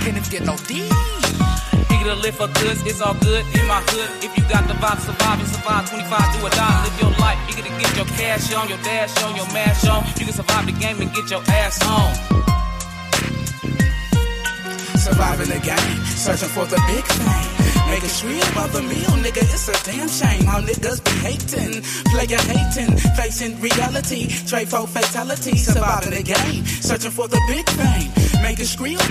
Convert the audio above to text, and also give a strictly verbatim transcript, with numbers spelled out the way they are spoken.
can't even get no D. Get a lift for goods, it's all good in my hood. If you got the vibe, survive and survive. twenty-five, do or die, live your life. You can get your cash on, your dash on, your mash on. You can survive the game and get your ass on. Surviving the game, searching for the big thing. Making sure about the meal, nigga, it's a damn shame. How niggas be hating, player hating, facing reality. Trade for fatality, surviving the game, searching for the big thing. Making sure